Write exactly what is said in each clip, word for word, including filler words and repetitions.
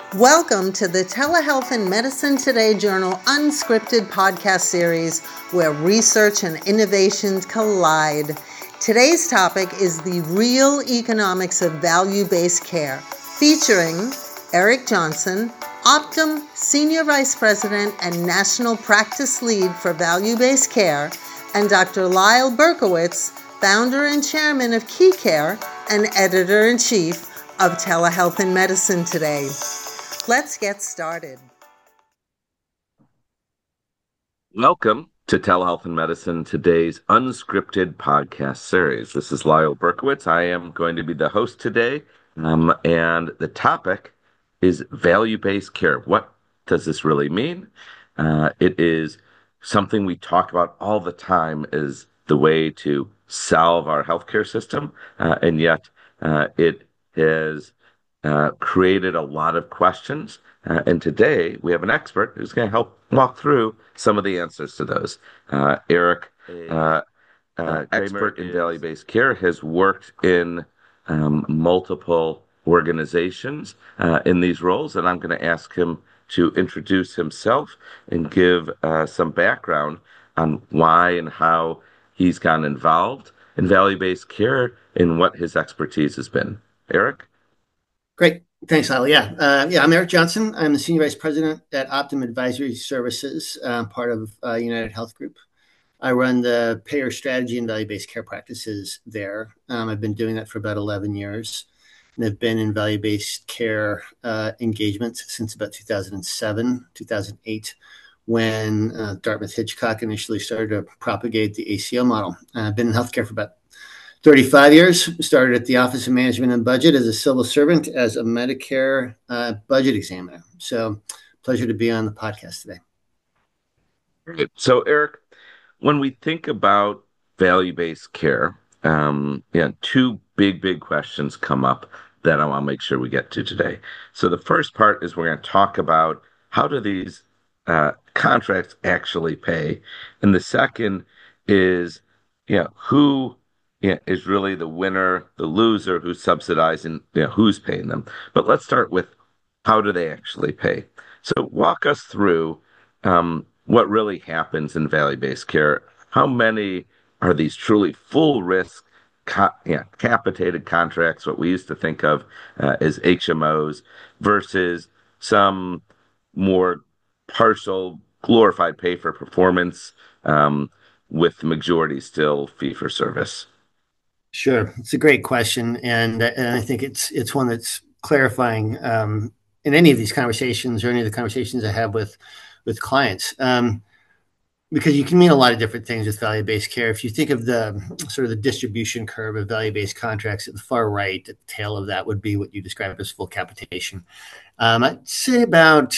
Welcome to the Telehealth and Medicine Today Journal Unscripted podcast series where research and innovations collide. Today's topic is the real economics of value-based care, featuring Eric Johnson, Optum Senior Vice President and National Practice Lead for Value-Based Care, and Doctor Lyle Berkowitz, Founder and Chairman of KeyCare and Editor-in-Chief of Telehealth and Medicine Today. Let's get started. Welcome to Telehealth and Medicine Today's unscripted podcast series. This is Lyle Berkowitz. I am going to be the host today, um, and the topic is value-based care. What does this really mean? Uh, it is something we talk about all the time as the way to solve our healthcare system, uh, and yet uh, it has Uh, created a lot of questions. Uh, and today we have an expert who's going to help walk through some of the answers to those. Uh, Eric, uh, uh, expert in value-based care, has worked in um, multiple organizations uh, in these roles. And I'm going to ask him to introduce himself and give uh, some background on why and how he's gotten involved in value-based care and what his expertise has been. Eric? Great. Thanks, Lyle. Yeah. Uh, yeah, I'm Eric Johnson. I'm the Senior Vice President at Optum Advisory Services, uh, part of uh, United Health Group. I run the payer strategy and value-based care practices there. Um, I've been doing that for about eleven years, and I've been in value-based care uh, engagements since about two thousand seven, two thousand eight, when uh, Dartmouth Hitchcock initially started to propagate the A C O model. Uh, I've been in healthcare for about thirty-five years, started at the Office of Management and Budget as a civil servant, as a Medicare uh, budget examiner. So pleasure to be on the podcast today. Great. So Eric, when we think about value-based care, um, yeah, two big, big questions come up that I want to make sure we get to today. So the first part is we're going to talk about how do these uh, contracts actually pay? And the second is, yeah, who Yeah, is really the winner, the loser, who's subsidizing, you know, who's paying them. But let's start with how do they actually pay? So walk us through um, what really happens in value-based care. How many are these truly full risk, ca- yeah, capitated contracts, what we used to think of uh, as H M Os, versus some more partial, glorified pay for performance, um, with the majority still fee for service? Sure. It's a great question. And, and I think it's it's one that's clarifying um, in any of these conversations or any of the conversations I have with, with clients. Um, because you can mean a lot of different things with value-based care. If you think of the sort of the distribution curve of value-based contracts at the far right, at the tail of that would be what you describe as full capitation. Um, I'd say about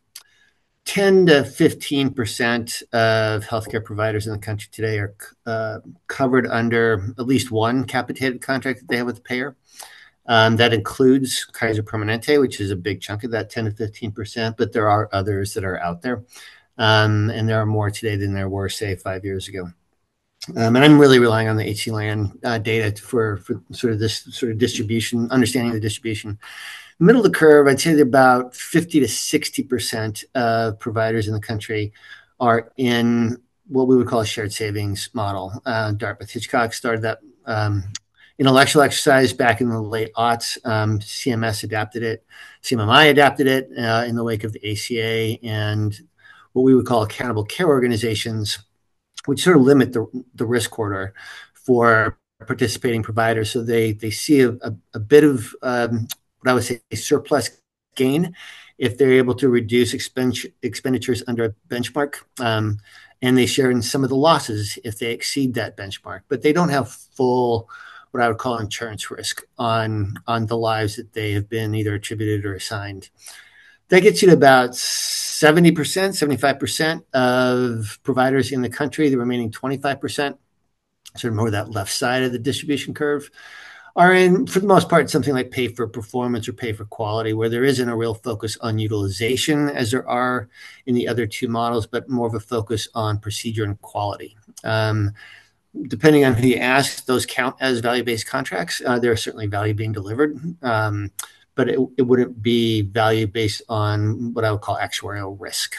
ten to fifteen percent of healthcare providers in the country today are uh, covered under at least one capitated contract that they have with the payer. Um, that includes Kaiser Permanente, which is a big chunk of that ten to fifteen percent, but there are others that are out there. Um, and there are more today than there were, say, five years ago. Um, and I'm really relying on the H C L A N uh, data for, for sort of this sort of distribution, understanding the distribution. Middle of the curve, I'd say that about fifty to sixty percent of providers in the country are in what we would call a shared savings model. Uh, Dartmouth Hitchcock started that um, intellectual exercise back in the late aughts. Um, C M S adapted it. C M M I adapted it uh, in the wake of the A C A and what we would call accountable care organizations, which sort of limit the, the risk corridor for participating providers. So they, they see a, a, a bit of um, what I would say a surplus gain if they're able to reduce expen- expenditures under a benchmark. Um, and they share in some of the losses if they exceed that benchmark. But they don't have full, what I would call insurance risk on, on the lives that they have been either attributed or assigned. That gets you to about seventy percent, seventy-five percent of providers in the country. The remaining twenty-five percent, sort of more that left side of the distribution curve, are in, for the most part, something like pay for performance or pay for quality, where there isn't a real focus on utilization as there are in the other two models, but more of a focus on procedure and quality. Um, depending on who you ask, those count as value-based contracts. Uh, there's certainly value being delivered. Um, but it, it wouldn't be value based on what I would call actuarial risk.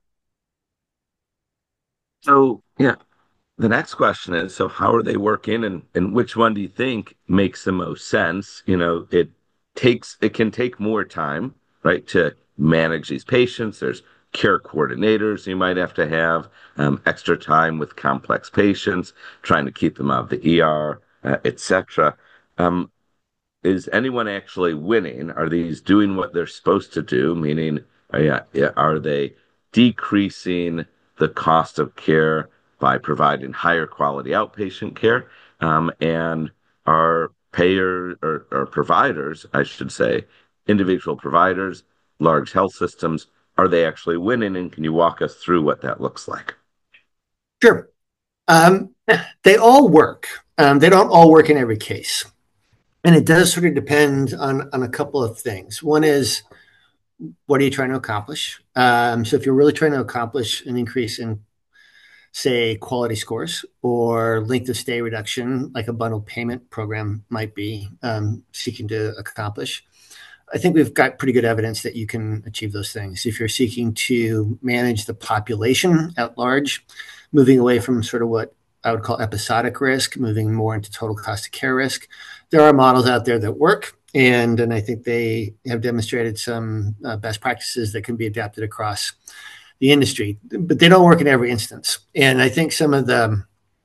So, yeah, the next question is, so how are they working, and, and which one do you think makes the most sense? You know, it takes, it can take more time, right, to manage these patients. There's care coordinators you might have to have, um, extra time with complex patients, trying to keep them out of the E R, uh, et cetera. Um, is anyone actually winning? Are these doing what they're supposed to do? Meaning, are, are they decreasing the cost of care by providing higher quality outpatient care? Um, and are payers or, or providers, I should say, individual providers, large health systems, are they actually winning? And can you walk us through what that looks like? Sure. Um, they all work. Um, they don't all work in every case. And it does sort of depend on, on a couple of things. One is, what are you trying to accomplish? Um, so if you're really trying to accomplish an increase in, say, quality scores or length of stay reduction, like a bundled payment program might be um, seeking to accomplish, I think we've got pretty good evidence that you can achieve those things. If you're seeking to manage the population at large, moving away from sort of what I would call episodic risk, moving more into total cost of care risk, there are models out there that work. And, and I think they have demonstrated some uh, best practices that can be adapted across the industry, but they don't work in every instance. And I think some of the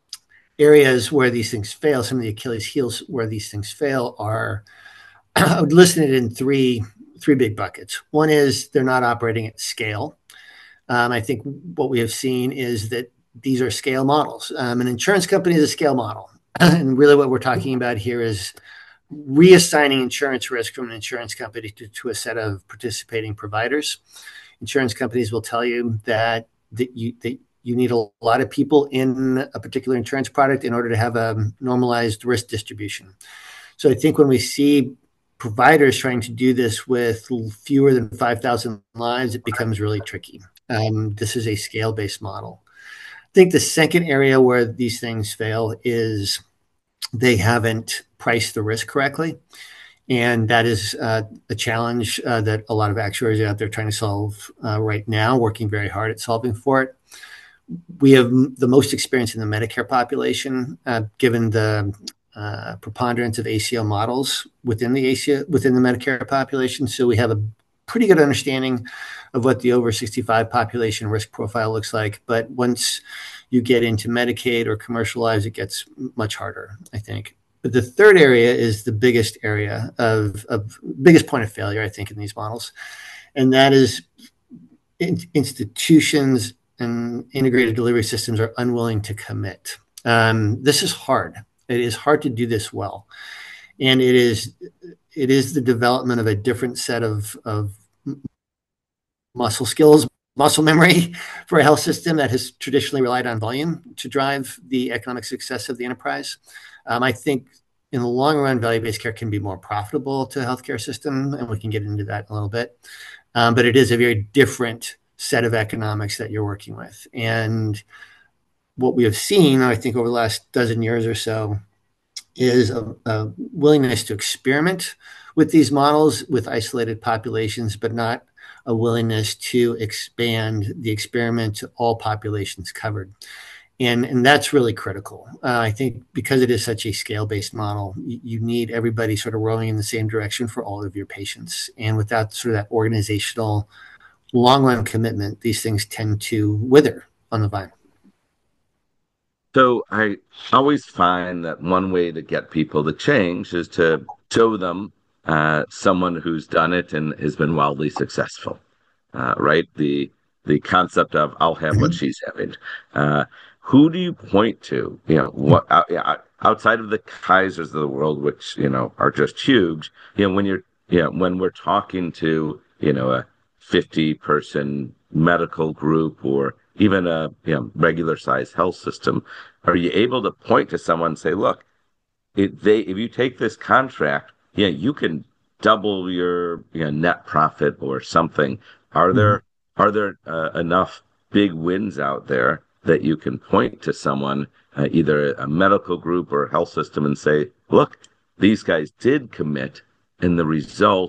areas where these things fail, some of the Achilles heels where these things fail are, I would list it in three, three big buckets. One is they're not operating at scale. Um, I think what we have seen is that these are scale models. Um, an insurance company is a scale model. And really what we're talking about here is reassigning insurance risk from an insurance company to, to a set of participating providers. Insurance companies will tell you that, that, you, that you need a lot of people in a particular insurance product in order to have a normalized risk distribution. So I think when we see providers trying to do this with fewer than five thousand lives, it becomes really tricky. Um, this is a scale-based model. I think the second area where these things fail is they haven't priced the risk correctly. And that is uh, a challenge uh, that a lot of actuaries are out there trying to solve uh, right now, working very hard at solving for it. We have the most experience in the Medicare population, uh, given the uh, preponderance of A C O models within the A C O, within the Medicare population. So we have a pretty good understanding of what the over sixty-five population risk profile looks like. But once you get into Medicaid or commercial lives, it gets much harder, I think. But the third area is the biggest area of, of biggest point of failure, I think, in these models. And that is in, institutions and integrated delivery systems are unwilling to commit. Um, this is hard. It is hard to do this well. And it is it is the development of a different set of, of muscle skills, muscle memory for a health system that has traditionally relied on volume to drive the economic success of the enterprise. Um, I think in the long run, value-based care can be more profitable to a healthcare system, and we can get into that in a little bit. Um, but it is a very different set of economics that you're working with. And what we have seen, I think, over the last dozen years or so, is a, a willingness to experiment with these models with isolated populations, but not a willingness to expand the experiment to all populations covered. And, and that's really critical. Uh, I think because it is such a scale-based model, you, you need everybody sort of rowing in the same direction for all of your patients. And without sort of that organizational long-run commitment, these things tend to wither on the vine. So I always find that one way to get people to change is to show them uh, someone who's done it and has been wildly successful, uh, right? The the concept of I'll have what she's having. Uh, who do you point to? You know, what uh, outside of the Kaisers of the world, which you know are just huge. You know, when you're you know when we're talking to you know a fifty person medical group or even a you know, regular sized health system, are you able to point to someone and say, look, if they if you take this contract, yeah, you can double your you know, net profit or something. Are mm-hmm. there are there uh, enough big wins out there that you can point to someone, uh, either a medical group or a health system, and say, look, these guys did commit, and the result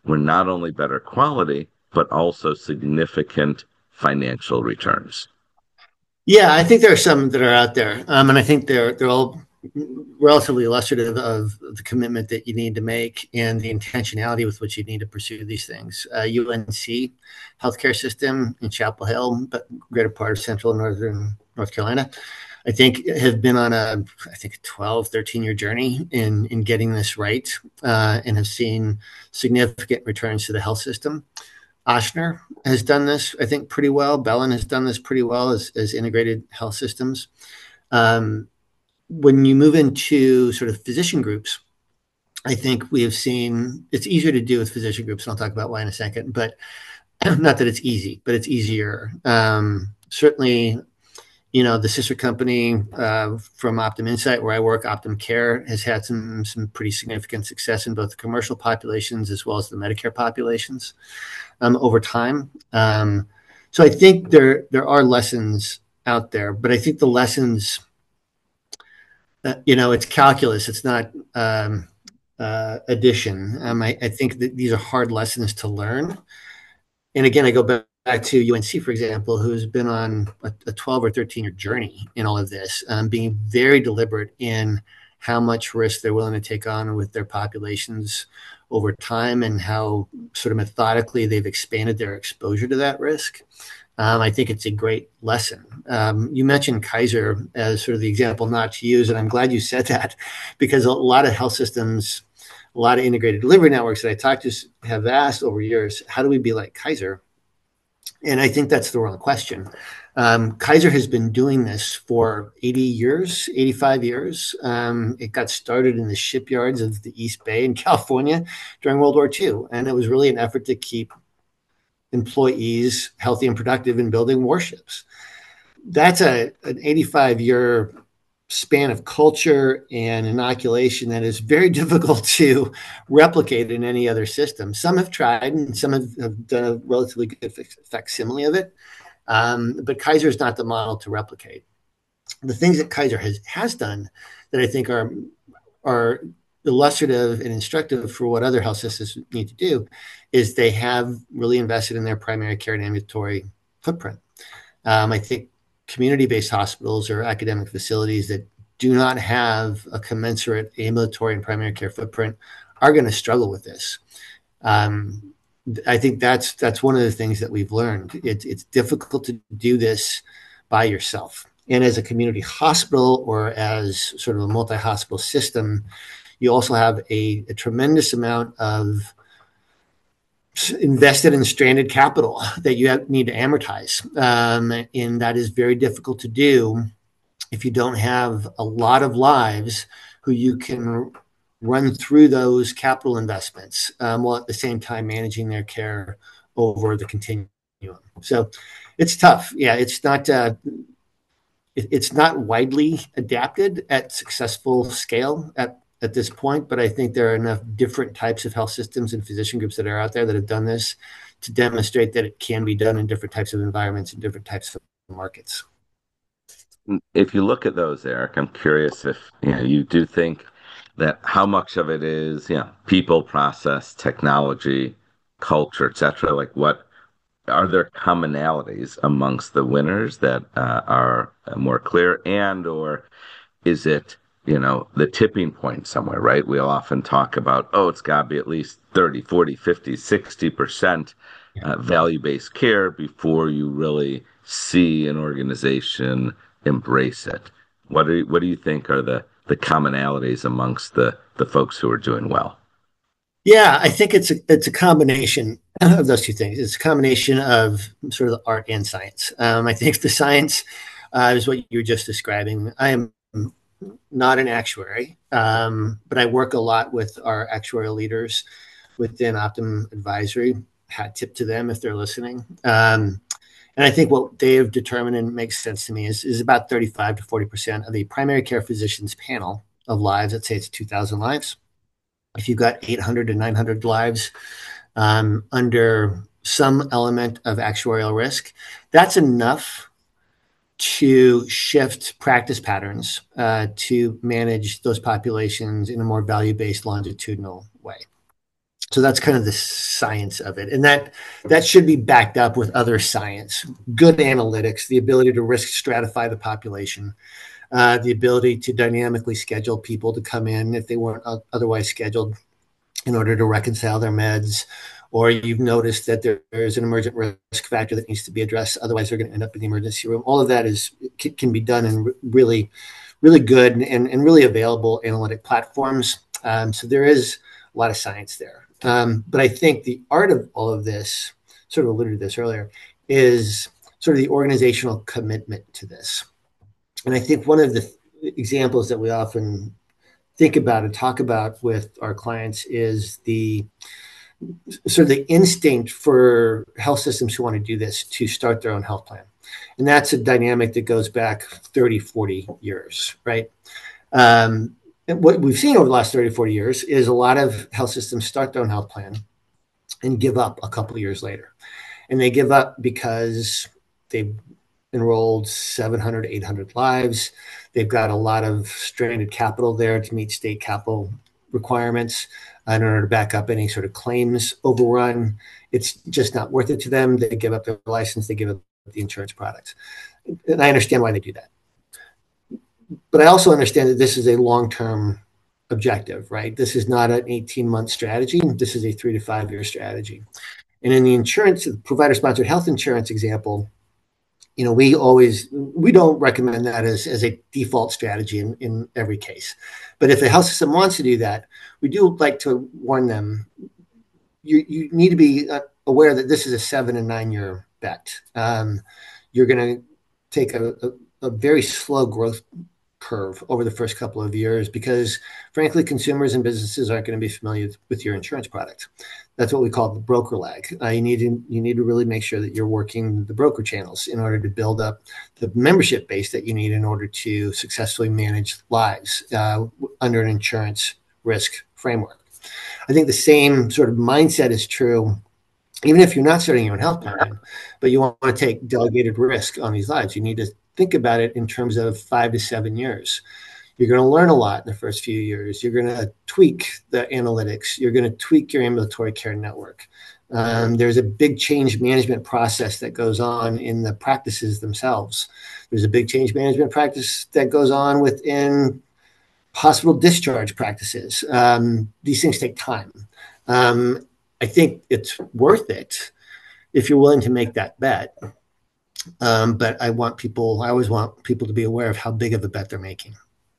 were not only better quality, but also significant financial returns? Yeah, I think there are some that are out there, um, and I think they're they're all relatively illustrative of the commitment that you need to make and the intentionality with which you need to pursue these things. Uh, U N C healthcare system in Chapel Hill, but greater part of central and northern North Carolina, I think have been on a, I think, twelve, thirteen year journey in, in getting this right, uh, and have seen significant returns to the health system. Ochsner has done this, I think, pretty well. Bellin has done this pretty well as, as integrated health systems. Um, when you move into sort of physician groups, I think we have seen it's easier to do with physician groups, and I'll talk about why in a second, but not that it's easy, but it's easier. Um, certainly, you know, the sister company uh, from Optum Insight, where I work, Optum Care, has had some some pretty significant success in both the commercial populations as well as the Medicare populations um, over time. Um, so I think there there are lessons out there, but I think the lessons, uh, you know, it's calculus. It's not um, uh, addition. Um, I, I think that these are hard lessons to learn. And again, I go back back to U N C, for example, who's been on a, a twelve or thirteen year journey in all of this, um, being very deliberate in how much risk they're willing to take on with their populations over time and how sort of methodically they've expanded their exposure to that risk. Um, I think it's a great lesson. Um, you mentioned Kaiser as sort of the example not to use, and I'm glad you said that, because a lot of health systems, a lot of integrated delivery networks that I talked to have asked over years, how do we be like Kaiser? And I think that's the wrong question. Um, Kaiser has been doing this for eighty years, eighty-five years. Um, it got started in the shipyards of the East Bay in California during World War Two. And it was really an effort to keep employees healthy and productive in building warships. That's a, an eighty-five year span of culture and inoculation that is very difficult to replicate in any other system. Some have tried, and some have, have done a relatively good facsimile of it. Um, but Kaiser is not the model to replicate. The things that Kaiser has, has done that I think are, are illustrative and instructive for what other health systems need to do is they have really invested in their primary care and ambulatory footprint. Um, I think community-based hospitals or academic facilities that do not have a commensurate ambulatory and primary care footprint are going to struggle with this. Um, I think that's that's one of the things that we've learned. It's it's difficult to do this by yourself. And as a community hospital or as sort of a multi-hospital system, you also have a, a tremendous amount of invested in stranded capital that you have, need to amortize. Um, and that is very difficult to do if you don't have a lot of lives who you can run through those capital investments um, while at the same time managing their care over the continuum. So it's tough. Yeah, it's not uh, it, it's not widely adapted at successful scale at at this point, but I think there are enough different types of health systems and physician groups that are out there that have done this to demonstrate that it can be done in different types of environments and different types of markets. If you look at those, Eric, I'm curious if you know, you do think that how much of it is, you know, people, process, technology, culture, et cetera. Like, what are there commonalities amongst the winners that uh, are more clear, and or is it, you know, the tipping point somewhere, right? We'll often talk about, oh, it's got to be at least thirty, forty, fifty, sixty percent uh, value-based care before you really see an organization embrace it. What do you, what do you think are the, the commonalities amongst the, the folks who are doing well? Yeah, I think it's a, it's a combination of those two things. It's a combination of sort of the art and science. Um, I think the science uh, is what you were just describing. I am not an actuary, um, but I work a lot with our actuarial leaders within Optum Advisory. Hat tip to them if they're listening. Um, and I think what they have determined, and makes sense to me, is, is about thirty-five to forty percent of the primary care physicians panel of lives. Let's say it's two thousand lives. If you've got eight hundred to nine hundred lives um, under some element of actuarial risk, that's enough to shift practice patterns uh, to manage those populations in a more value-based longitudinal way. So that's kind of the science of it. And that that should be backed up with other science, good analytics, the ability to risk stratify the population, uh, the ability to dynamically schedule people to come in if they weren't otherwise scheduled in order to reconcile their meds, or you've noticed that there is an emergent risk factor that needs to be addressed. Otherwise, they're going to end up in the emergency room. All of that is can be done in really, really good and, and really available analytic platforms. Um, so there is a lot of science there. Um, but I think the art of all of this, sort of alluded to this earlier, is sort of the organizational commitment to this. And I think one of the examples that we often think about and talk about with our clients is the sort of the instinct for health systems who want to do this to start their own health plan. And that's a dynamic that goes back thirty, forty years, right? Um, and what we've seen over the last thirty, forty years is a lot of health systems start their own health plan and give up a couple of years later. And they give up because they've enrolled seven hundred, eight hundred lives. They've got a lot of stranded capital there to meet state capital requirements in order to back up any sort of claims overrun. It's just not worth it to them. They give up their license. They give up the insurance products. And I understand why they do that. But I also understand that this is a long-term objective, right? This is not an eighteen-month strategy. This is a three to five-year strategy. And in the insurance, provider-sponsored health insurance example, you know, we always, we don't recommend that as, as a default strategy in, in every case. But if a health system wants to do that, we do like to warn them, you, you need to be aware that this is a seven and nine year bet. Um, you're going to take a, a, a very slow growth curve over the first couple of years because, frankly, consumers and businesses aren't going to be familiar with your insurance product. That's what we call the broker lag. Uh, you need to you need to really make sure that you're working the broker channels in order to build up the membership base that you need in order to successfully manage lives uh, under an insurance risk framework. I think the same sort of mindset is true even if you're not starting your own health plan, but you want to take delegated risk on these lives. You need to think about it in terms of five to seven years. You're going to learn a lot in the first few years. You're going to tweak the analytics. You're going to tweak your ambulatory care network. Um, there's a big change management process that goes on in the practices themselves. There's a big change management practice that goes on within hospital discharge practices. Um, these things take time. Um, I think it's worth it if you're willing to make that bet. Um, but I want people, I always want people to be aware of how big of a bet they're making.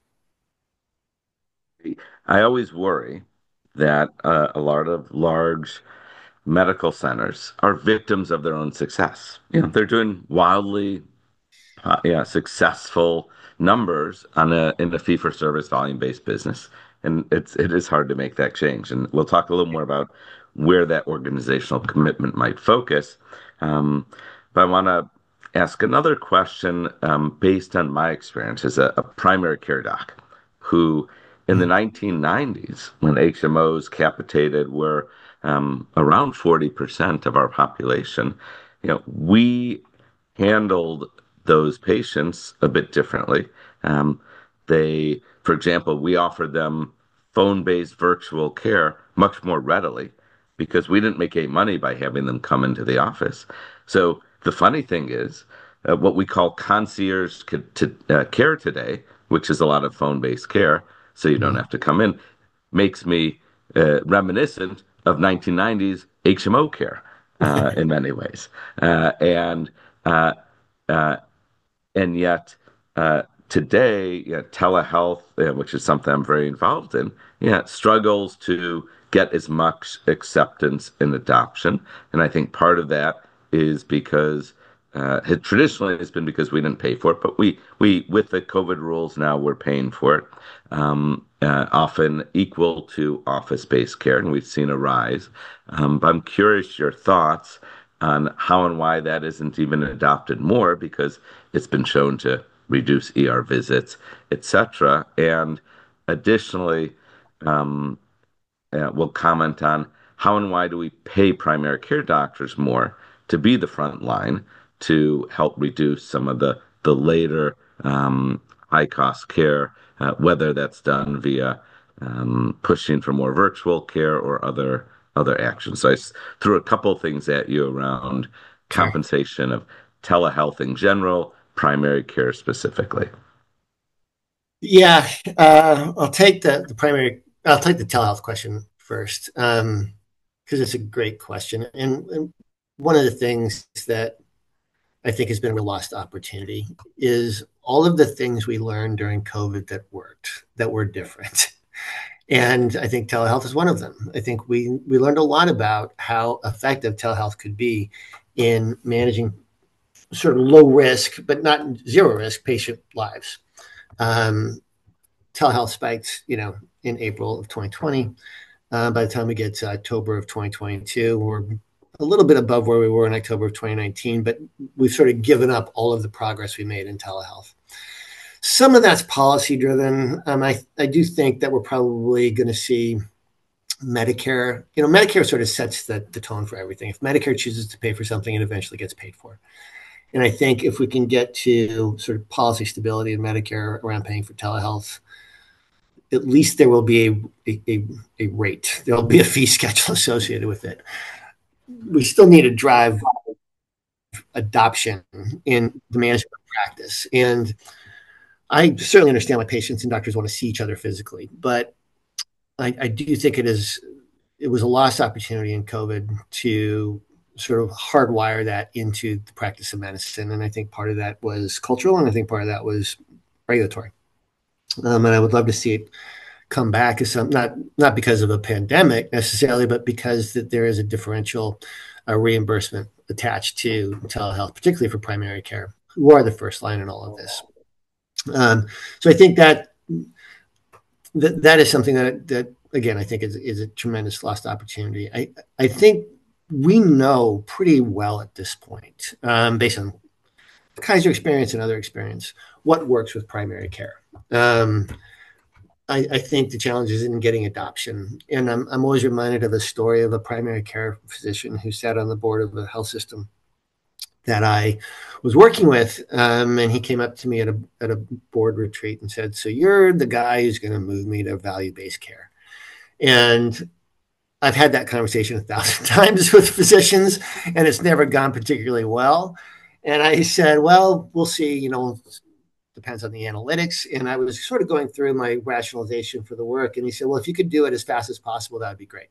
I always worry that uh, a lot of large medical centers are victims of their own success. You know, they're doing wildly, uh, yeah, successful numbers on a in a fee for service volume based business, and it's it is hard to make that change. And we'll talk a little more about where that organizational commitment might focus. Um, but I want to ask another question um, based on my experience as a, a primary care doc who in the nineteen nineties, when H M Os capitated were um, around forty percent of our population, you know, we handled those patients a bit differently. Um, they, for example, we offered them phone-based virtual care much more readily because we didn't make any money by having them come into the office. So the funny thing is, uh, what we call concierge ca- to, uh, care today, which is a lot of phone-based care, so you don't have to come in, makes me uh, reminiscent of nineteen nineties H M O care uh, in many ways. Uh, and uh, uh, and yet uh, today, yeah, telehealth, uh, which is something I'm very involved in, yeah, struggles to get as much acceptance and adoption. And I think part of that is because Uh, it traditionally has been because we didn't pay for it, but we, we with the COVID rules now, we're paying for it, um, uh, often equal to office-based care, and we've seen a rise. Um, but I'm curious your thoughts on how and why that isn't even adopted more, because it's been shown to reduce E R visits, et cetera. And additionally, um, uh, we'll comment on how and why do we pay primary care doctors more to be the front line to help reduce some of the the later um, high cost care, uh, whether that's done via um, pushing for more virtual care or other other actions. So I threw a couple of things at you around Sure. compensation of telehealth in general, primary care specifically. Yeah, uh, I'll take the, the primary, I'll take the telehealth question first, um, because it's a great question. And, and one of the things that I think has been a real lost opportunity is all of the things we learned during COVID that worked, that were different. And I think telehealth is one of them. I think we we learned a lot about how effective telehealth could be in managing sort of low risk, but not zero risk patient lives. Um, telehealth spiked, you know, in April of twenty twenty. Uh, by the time we get to October of twenty twenty-two, we're a little bit above where we were in October of twenty nineteen, but we've sort of given up all of the progress we made in telehealth. Some of that's policy driven. Um, I, I do think that we're probably going to see Medicare. You know, Medicare sort of sets the, the tone for everything. If Medicare chooses to pay for something, it eventually gets paid for. And I think if we can get to sort of policy stability in Medicare around paying for telehealth, at least there will be a, a, a rate. There will be a fee schedule associated with it. We still need to drive adoption in the management practice. And I certainly understand why patients and doctors want to see each other physically, but I, I do think it is it was a lost opportunity in COVID to sort of hardwire that into the practice of medicine. And I think part of that was cultural, and I think part of that was regulatory. Um, and I would love to see it come back as some, not not because of a pandemic necessarily, but because that there is a differential uh, reimbursement attached to telehealth, particularly for primary care, who are the first line in all of this. Um, so I think that, that that is something that that again I think is is a tremendous lost opportunity. I I think we know pretty well at this point, um, based on Kaiser experience and other experience, what works with primary care. Um, I, I think the challenge is in getting adoption. And I'm, I'm always reminded of a story of a primary care physician who sat on the board of a health system that I was working with. Um, and he came up to me at a, at a board retreat and said, "So you're the guy who's going to move me to value-based care." And I've had that conversation a thousand times with physicians, and it's never gone particularly well. And I said, "Well, we'll see, you know, depends on the analytics." And I was sort of going through my rationalization for the work. And he said, "Well, if you could do it as fast as possible, that would be great."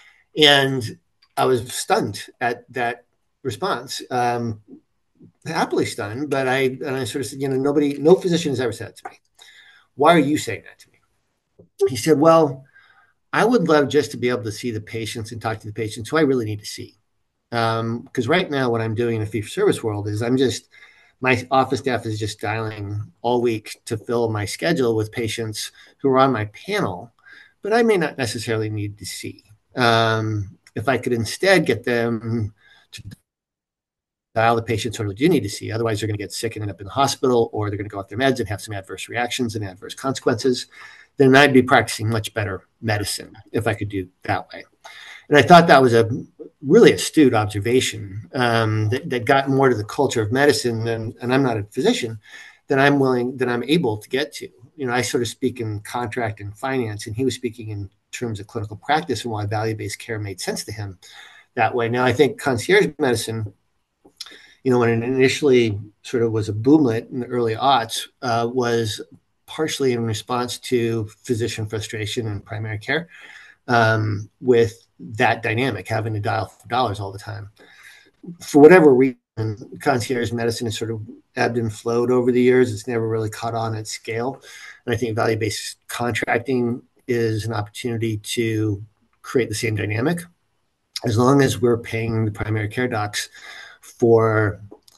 And I was stunned at that response, um, happily stunned. But I, and I sort of said, "You know, nobody, no physician has ever said it to me. Why are you saying that to me?" He said, "Well, I would love just to be able to see the patients and talk to the patients who I really need to see. Because um, right now what I'm doing in the fee-for-service world is I'm just, my office staff is just dialing all week to fill my schedule with patients who are on my panel, but I may not necessarily need to see. Um, if I could instead get them to dial the patients who I really do need to see, otherwise they're going to get sick and end up in the hospital, or they're going to go off their meds and have some adverse reactions and adverse consequences, then I'd be practicing much better medicine if I could do that way." And I thought that was a really astute observation um, that, that got more to the culture of medicine, than, and I'm not a physician, than I'm willing, than I'm able to get to. You know, I sort of speak in contract and finance, and he was speaking in terms of clinical practice and why value-based care made sense to him that way. Now, I think concierge medicine, you know, when it initially sort of was a boomlet in the early aughts, uh, was partially in response to physician frustration in primary care, um, with that dynamic, having to dial for dollars all the time. For whatever reason, concierge medicine has sort of ebbed and flowed over the years. It's never really caught on at scale. And I think value-based contracting is an opportunity to create the same dynamic, as long as we're paying the primary care docs for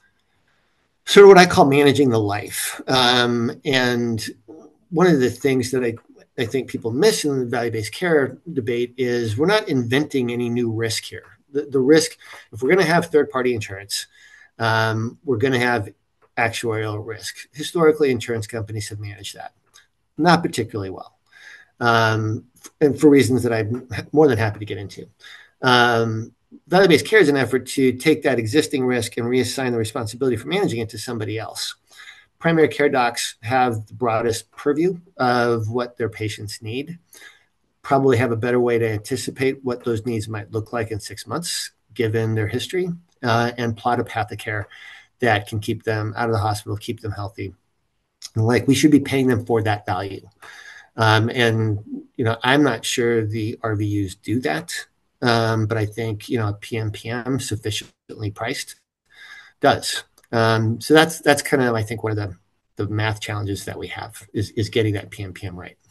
sort of what I call managing the life. Um, and one of the things that I, I think people miss in the value-based care debate is we're not inventing any new risk here. The, the risk, if we're going to have third-party insurance, um, we're going to have actuarial risk. Historically, insurance companies have managed that not particularly well, um, and for reasons that I'm more than happy to get into. Um, Value-based care is an effort to take that existing risk and reassign the responsibility for managing it to somebody else. Primary care docs have the broadest purview of what their patients need. probably have a better way to anticipate what those needs might look like in six months, given their history, uh, and plot a path of care that can keep them out of the hospital, keep them healthy. And like we should be paying them for that value. Um, and, you know, I'm not sure the R V Us do that. Um, but I think, you know, a P M P M sufficiently priced does. Um, so that's, that's kind of, I think, one of the, the math challenges that we have is, is getting that P M P M right.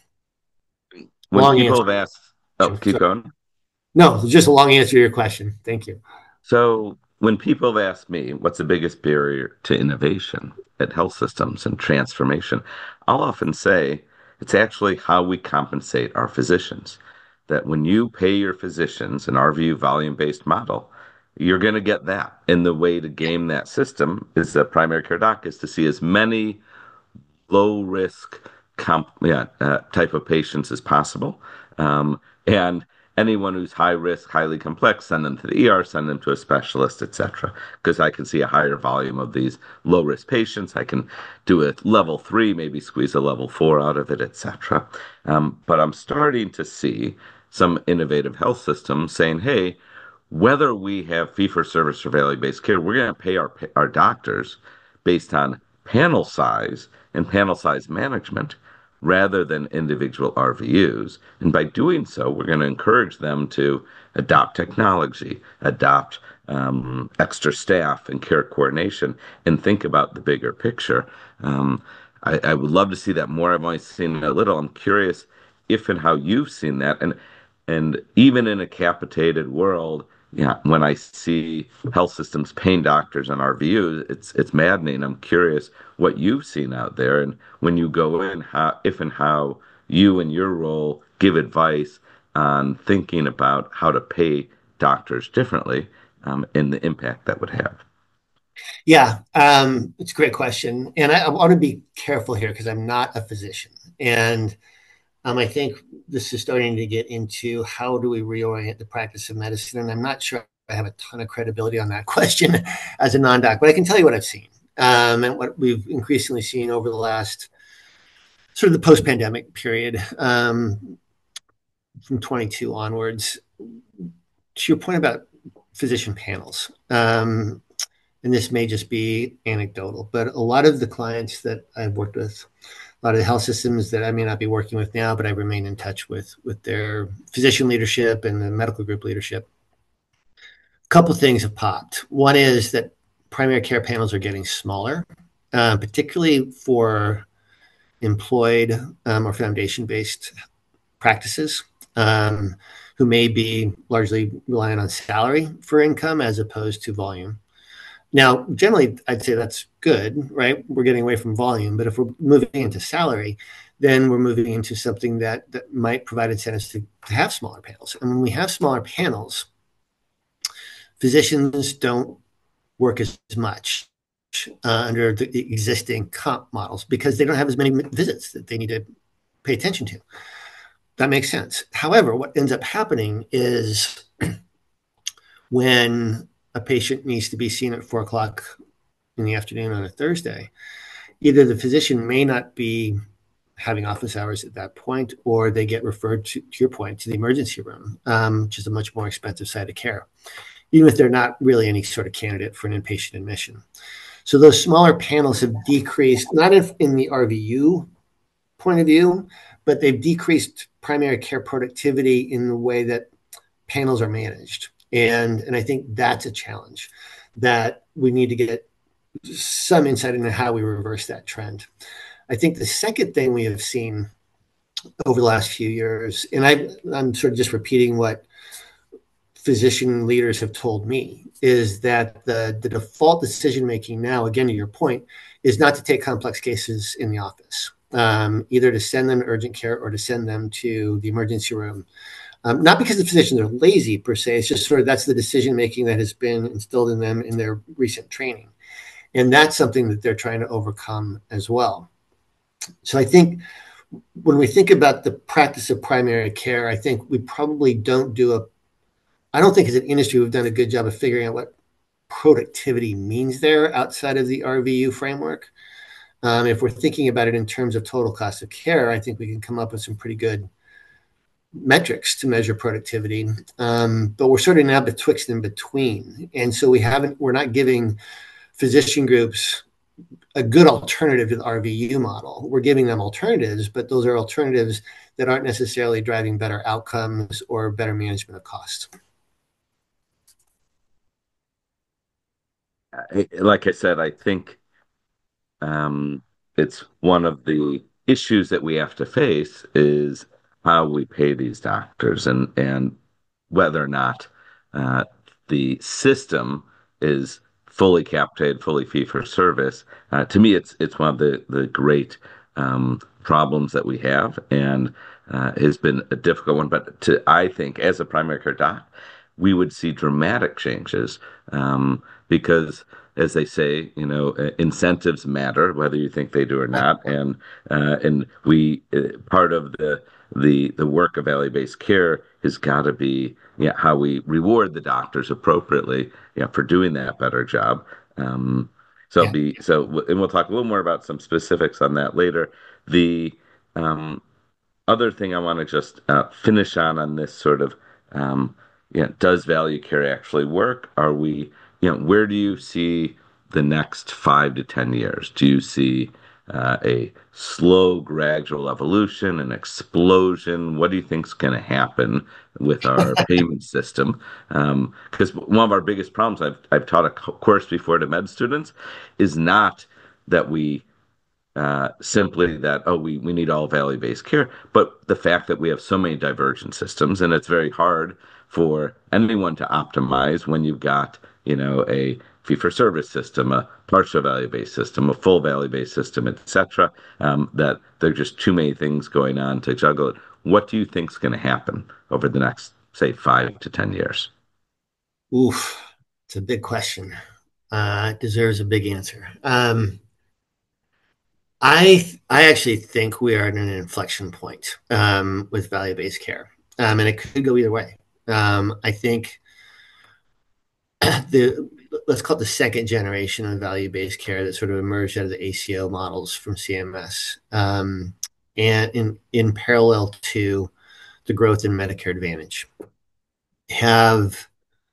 When Long people answer. have asked, oh, keep Sorry. going. No, just a long answer to your question. Thank you. So when people have asked me what's the biggest barrier to innovation at health systems and transformation, I'll often say it's actually how we compensate our physicians. That when you pay your physicians an R V U volume-based model, you're going to get that. And the way to game that system is the primary care doc is to see as many low risk comp, yeah, uh, type of patients as possible. Um, and anyone who's high risk, highly complex, send them to the E R, send them to a specialist, et cetera. Because I can see a higher volume of these low risk patients. I can do a level three, maybe squeeze a level four out of it, et cetera. Um, but I'm starting to see some innovative health systems saying, hey, whether we have fee for service or value based care, we're going to pay our our doctors based on panel size and panel size management rather than individual R V Us. And by doing so, we're going to encourage them to adopt technology, adopt um, extra staff and care coordination, and think about the bigger picture. Um, I, I would love to see that more. I've only seen it a little. I'm curious if and how you've seen that. And and even in a capitated world, yeah, when I see health systems paying doctors on R V Us, it's it's maddening. I'm curious what you've seen out there, and when you go in, how if and how you in your role give advice on thinking about how to pay doctors differently, um, and the impact that would have. Yeah, um, it's a great question. And I, I want to be careful here because I'm not a physician. And um, I think this is starting to get into how do we reorient the practice of medicine. And I'm not sure I have a ton of credibility on that question as a non-doc, but I can tell you what I've seen um, and what we've increasingly seen over the last sort of the post-pandemic period um, from twenty-two onwards. To your point about physician panels, um, and this may just be anecdotal, but a lot of the clients that I've worked with, a lot of the health systems that I may not be working with now, but I remain in touch with with their physician leadership and the medical group leadership. A couple of things have popped. One is that primary care panels are getting smaller, uh, particularly for employed um, or foundation-based practices um, who may be largely relying on salary for income as opposed to volume. Now, generally, I'd say that's good, right? We're getting away from volume, but if we're moving into salary, then we're moving into something that, that might provide incentives to, to have smaller panels. And when we have smaller panels, physicians don't work as much uh, under the existing comp models because they don't have as many visits that they need to pay attention to. That makes sense. However, what ends up happening is when a patient needs to be seen at four o'clock in the afternoon on a Thursday, either the physician may not be having office hours at that point, or they get referred to, to your point, to the emergency room, um, which is a much more expensive site of care, even if they're not really any sort of candidate for an inpatient admission. So those smaller panels have decreased, not if in the R V U point of view, but they've decreased primary care productivity in the way that panels are managed. And, and I think that's a challenge that we need to get some insight into how we reverse that trend. I think the second thing we have seen over the last few years, and I, I'm sort of just repeating what physician leaders have told me, is that the, the default decision-making now, again, to your point, is not to take complex cases in the office, um, either to send them to urgent care or to send them to the emergency room. Um, not because the physicians are lazy per se, it's just sort of that's the decision-making that has been instilled in them in their recent training. And that's something that they're trying to overcome as well. So I think when we think about the practice of primary care, I think we probably don't do a, I don't think as an industry we've done a good job of figuring out what productivity means there outside of the R V U framework. Um, if we're thinking about it in terms of total cost of care, I think we can come up with some pretty good metrics to measure productivity, um, but we're sort of now betwixt and between. And so we haven't, we're not giving physician groups a good alternative to the R V U model. We're giving them alternatives, but those are alternatives that aren't necessarily driving better outcomes or better management of costs. Like I said, I think um, it's one of the issues that we have to face is how we pay these doctors and and whether or not uh, the system is fully capitated, fully fee for service. Uh, to me, it's it's one of the the great um, problems that we have, and uh, has been a difficult one. But to I think as a primary care doc, we would see dramatic changes um, because, as they say, you know, uh, incentives matter, whether you think they do or not, and uh, and we uh, part of the the the work of value-based care has got to be, yeah, how we reward the doctors appropriately, yeah, for doing that better job. Um, so Yeah. be so, and we'll talk a little more about some specifics on that later. The um, other thing I want to just uh, finish on on this sort of, um, you know, does value care actually work? Are we, you know, where do you see the next five to ten years? Do you see uh, a slow, gradual evolution, an explosion? What do you think is going to happen with our payment system? Because one of our biggest problems, I've I've taught a course before to med students, is not that we uh, simply that, oh, we, we need all value-based care, but the fact that we have so many divergent systems, and it's very hard for anyone to optimize when you've got, you know, a fee-for-service system, a partial value-based system, a full value-based system, et cetera, um, that there are just too many things going on to juggle it. What do you think is going to happen over the next, say, five to ten years? Oof, it's a big question. Uh, it deserves a big answer. Um, I I actually think we are at an inflection point um, with value-based care, um, and it could go either way. Um, I think the let's call it the second generation of value-based care that sort of emerged out of the A C O models from C M S, um, and in in parallel to the growth in Medicare Advantage, have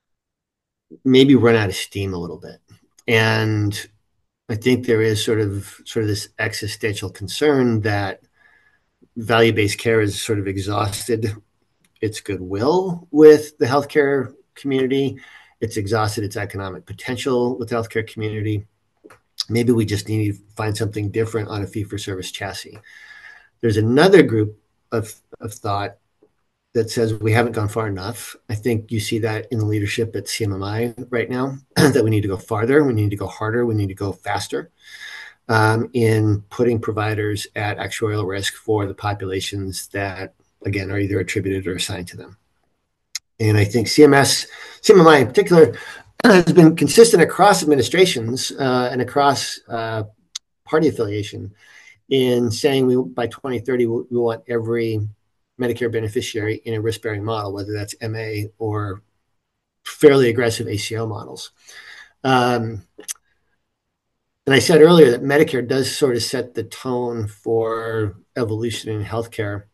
maybe run out of steam a little bit, and I think there is sort of sort of this existential concern that value-based care has sort of exhausted its goodwill with the healthcare community. It's exhausted its economic potential with the healthcare community. Maybe we just need to find something different on a fee-for-service chassis. There's another group of, of thought that says we haven't gone far enough. I think you see that in the leadership at C M M I right now, that we need to go farther, we need to go harder, we need to go faster um, in putting providers at actuarial risk for the populations that, again, are either attributed or assigned to them. And I think C M S, C M M I in particular, has been consistent across administrations uh, and across uh, party affiliation in saying we by twenty thirty we, we want every Medicare beneficiary in a risk-bearing model, whether that's M A or fairly aggressive A C O models. Um, and I said earlier that Medicare does sort of set the tone for evolution in healthcare.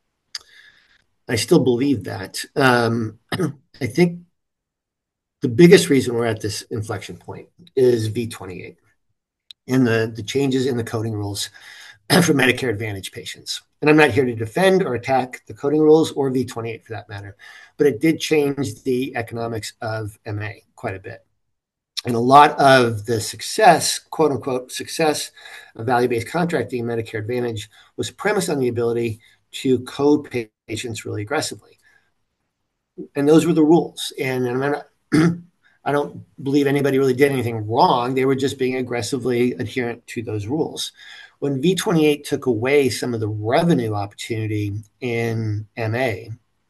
I still believe that. Um, I think the biggest reason we're at this inflection point is V twenty-eight and the, the changes in the coding rules for Medicare Advantage patients. And I'm not here to defend or attack the coding rules or V twenty-eight for that matter, but it did change the economics of M A quite a bit. And a lot of the success, quote unquote, success of value-based contracting in Medicare Advantage was premised on the ability to code patients really aggressively. And those were the rules. And I'm not, I don't believe anybody really did anything wrong. They were just being aggressively adherent to those rules. When V twenty-eight took away some of the revenue opportunity in M A,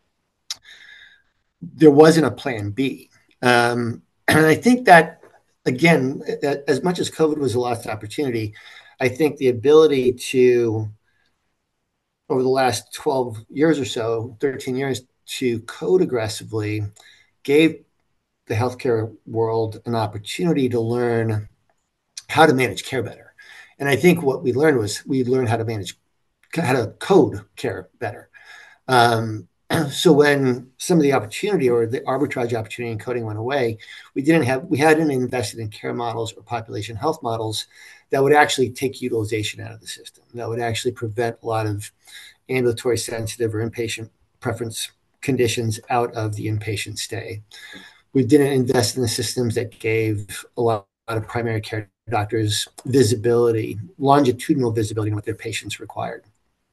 there wasn't a plan B. Um, and I think that, again, as much as COVID was a lost opportunity, I think the ability to, over the last twelve years or so, thirteen years, to code aggressively gave the healthcare world an opportunity to learn how to manage care better. And I think what we learned was we learned how to manage, how to code care better. Um, So when some of the opportunity or the arbitrage opportunity in coding went away, we didn't have, we hadn't invested in care models or population health models that would actually take utilization out of the system, that would actually prevent a lot of ambulatory sensitive or inpatient preference conditions out of the inpatient stay. We didn't invest in the systems that gave a lot of primary care doctors visibility, longitudinal visibility on what their patients required.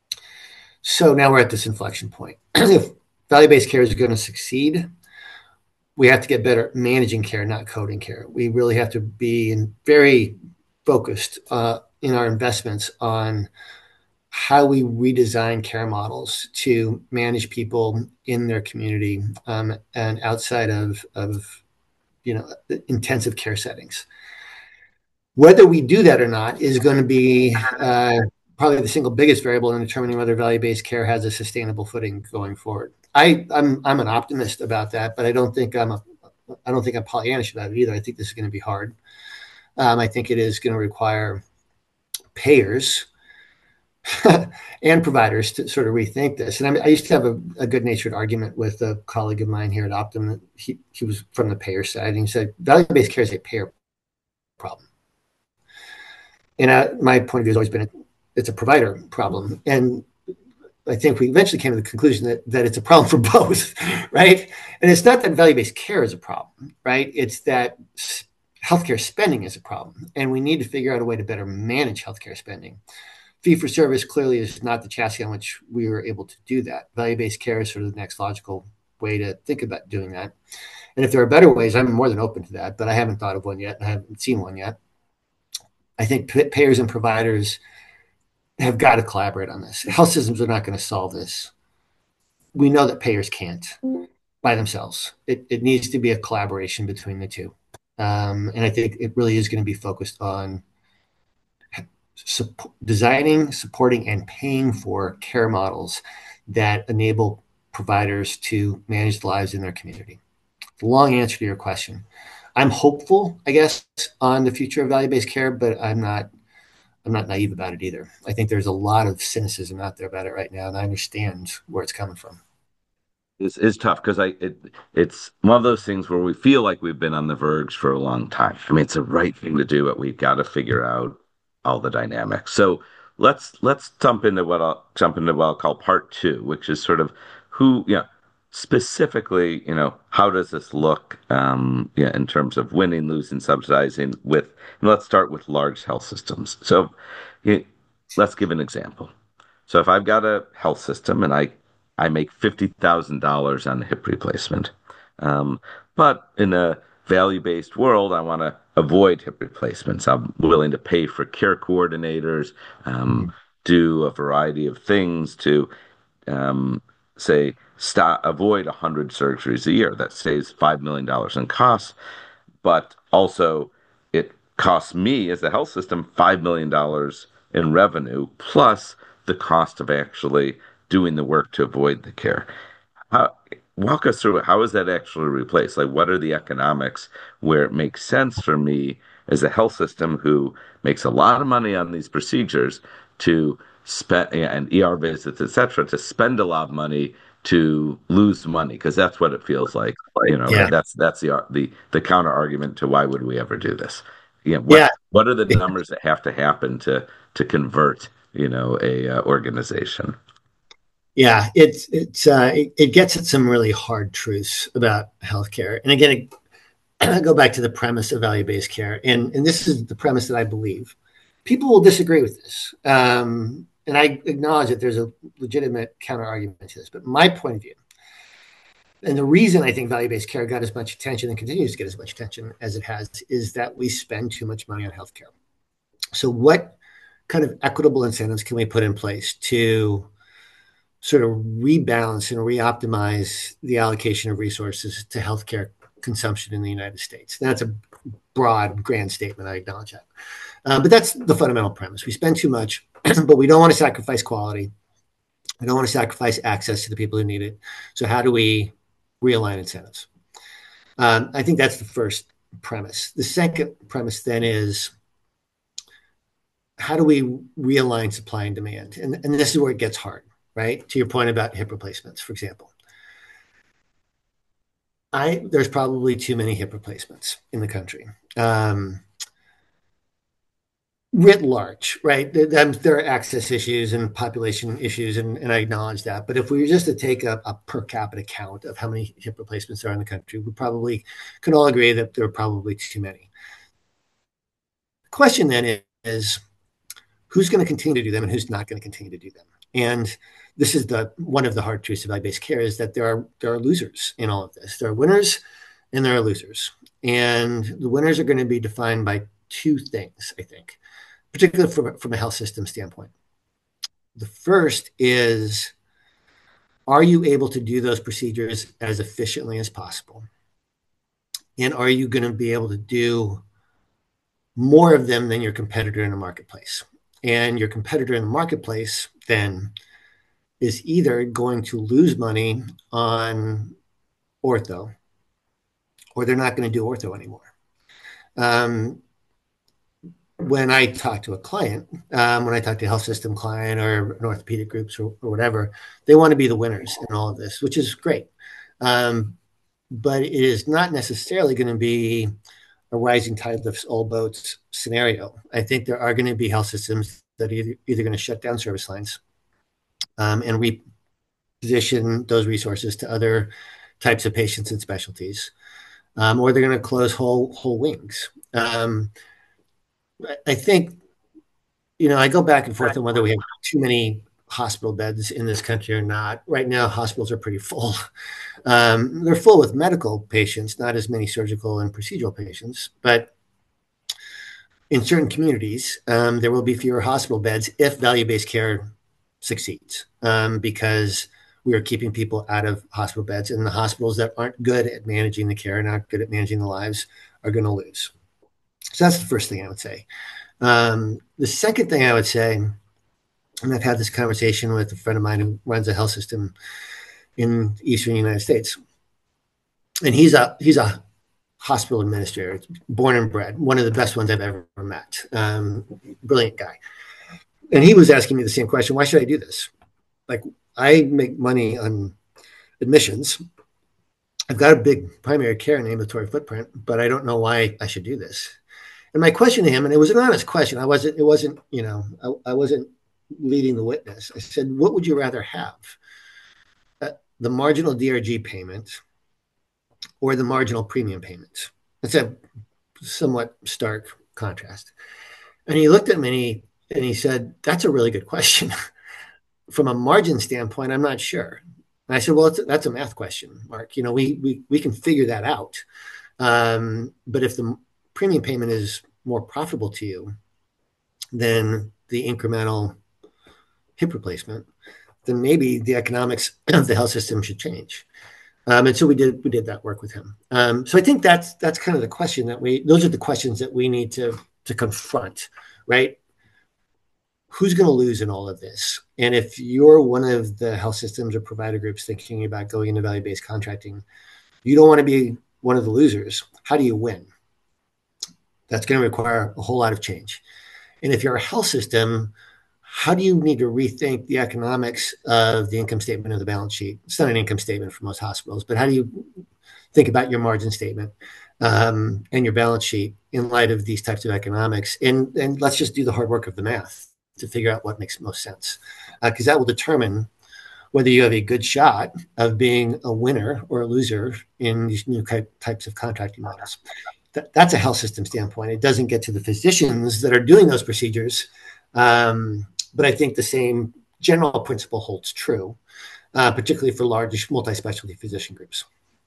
So now we're at this inflection point. If value-based care is going to succeed, we have to get better at managing care, not coding care. We really have to be in very focused uh, in our investments on how we redesign care models to manage people in their community um, and outside of, of you know, intensive care settings. Whether we do that or not is going to be uh, probably the single biggest variable in determining whether value-based care has a sustainable footing going forward. I, I'm I'm an optimist about that, but I don't think I'm a I don't think I'm Pollyannish about it either. I think this is going to be hard. Um, I think it is going to require payers and providers to sort of rethink this. And I, mean, I used to have a, a good-natured argument with a colleague of mine here at Optum. He, he was from the payer side, and he said, value-based care is a payer problem. And uh, my point of view has always been it's a provider problem. And I think we eventually came to the conclusion that, that it's a problem for both, right? And it's not that value-based care is a problem, right? It's that healthcare spending is a problem. And we need to figure out a way to better manage healthcare spending. Fee-for-service clearly is not the chassis on which we were able to do that. Value-based care is sort of the next logical way to think about doing that. And if there are better ways, I'm more than open to that, but I haven't thought of one yet. I haven't seen one yet. I think payers and providers have got to collaborate on this. Health systems are not going to solve this. We know that payers can't by themselves. It, it needs to be a collaboration between the two. Um, and I think it really is going to be focused on Support, designing, supporting, and paying for care models that enable providers to manage the lives in their community. The long answer to your question. I'm hopeful, I guess, on the future of value-based care, but I'm not I'm not naive about it either. I think there's a lot of cynicism out there about it right now, and I understand where it's coming from. It's, it's tough because I it, it's one of those things where we feel like we've been on the verge for a long time. I mean, it's the right thing to do, but we've got to figure out all the dynamics. So let's let's jump into what I'll jump into what I'll call part two, which is sort of who, you know, specifically, you know, how does this look, um, yeah, in terms of winning, losing, subsidizing with, and let's start with large health systems. So you know, let's give an example. So if I've got a health system and I I make fifty thousand dollars on the hip replacement, um, but in a value-based world, I want to avoid hip replacements. I'm willing to pay for care coordinators, um, do a variety of things to um, say stop avoid one hundred surgeries a year. That saves five million dollars in costs, but also it costs me as a health system five million dollars in revenue plus the cost of actually doing the work to avoid the care. How, walk us through it. How is that actually replaced? Like, what are the economics where it makes sense for me as a health system who makes a lot of money on these procedures to spend and E R visits, et cetera, to spend a lot of money to lose money? Because that's what it feels like. You know, Yeah. that's that's the the the counter argument to why would we ever do this? You know, what, Yeah. what are the numbers that have to happen to to convert, you know, a uh, organization? Yeah, it's it's uh, it, it gets at some really hard truths about healthcare. And again, I go back to the premise of value-based care, and and this is the premise that I believe. People will disagree with this, um, and I acknowledge that there's a legitimate counter argument to this. But my point of view, and the reason I think value-based care got as much attention and continues to get as much attention as it has, is that we spend too much money on healthcare. So, what kind of equitable incentives can we put in place to sort of rebalance and reoptimize the allocation of resources to healthcare consumption in the United States? That's a broad, grand statement. I acknowledge that. Uh, but that's the fundamental premise. We spend too much, but we don't want to sacrifice quality. We don't want to sacrifice access to the people who need it. So how do we realign incentives? Um, I think that's the first premise. The second premise then is, how do we realign supply and demand? And, and this is where it gets hard. Right? To your point about hip replacements, for example. I there's probably too many hip replacements in the country. Um, writ large, right? There, there are access issues and population issues, and, and I acknowledge that. But if we were just to take a, a per capita count of how many hip replacements there are in the country, we probably can all agree that there are probably too many. The question then is, who's going to continue to do them and who's not going to continue to do them? And this is the one of the hard truths of value-based care is that there are there are losers in all of this. There are winners and there are losers. And the winners are going to be defined by two things, I think, particularly from, from a health system standpoint. The first is, are you able to do those procedures as efficiently as possible? And are you going to be able to do more of them than your competitor in the marketplace? And your competitor in the marketplace then is either going to lose money on ortho or they're not going to do ortho anymore. Um, when I talk to a client, um, when I talk to a health system client or an orthopedic groups or, or whatever, they want to be the winners in all of this, which is great. Um, but it is not necessarily going to be a rising tide lifts all boats scenario. I think there are going to be health systems that are either, either going to shut down service lines um, and reposition those resources to other types of patients and specialties, um, or they're going to close whole whole wings. Um, I think, you know, I go back and forth on whether we have too many hospital beds in this country or not. Right now, hospitals are pretty full. Um, they're full with medical patients, not as many surgical and procedural patients. But in certain communities, um, there will be fewer hospital beds if value-based care succeeds, um, because we are keeping people out of hospital beds, and the hospitals that aren't good at managing the care, not good at managing the lives, are going to lose. So that's the first thing I would say. Um, the second thing I would say, and I've had this conversation with a friend of mine who runs a health system in the Eastern United States, and he's a he's a hospital administrator, born and bred, one of the best ones I've ever met. Um, brilliant guy, and he was asking me the same question: why should I do this? Like, I make money on admissions. I've got a big primary care and ambulatory footprint, but I don't know why I should do this. And my question to him, and it was an honest question. I wasn't, it wasn't, you know, I, I wasn't leading the witness. I said, what would you rather have? Uh, the marginal D R G payment or the marginal premium payment? It's a somewhat stark contrast. And he looked at me and he, and he said, that's a really good question. From a margin standpoint, I'm not sure. And I said, well, it's, that's a math question, Mark. You know, we, we, we can figure that out. Um, but if the premium payment is more profitable to you than the incremental hip replacement, then maybe the economics of the health system should change. Um, and so we did we did that work with him. Um, so I think that's that's kind of the question that we those are the questions that we need to to confront, right? Who's going to lose in all of this? And if you're one of the health systems or provider groups thinking about going into value-based contracting, you don't want to be one of the losers. How do you win? That's going to require a whole lot of change. And if you're a health system, how do you need to rethink the economics of the income statement of the balance sheet? It's not an income statement for most hospitals, but how do you think about your margin statement um, and your balance sheet in light of these types of economics? And, and let's just do the hard work of the math to figure out what makes most sense, because uh, that will determine whether you have a good shot of being a winner or a loser in these new types of contracting models. That's a health system standpoint. It doesn't get to the physicians that are doing those procedures. Um, but I think the same general principle holds true, uh, particularly for large multi-specialty physician groups.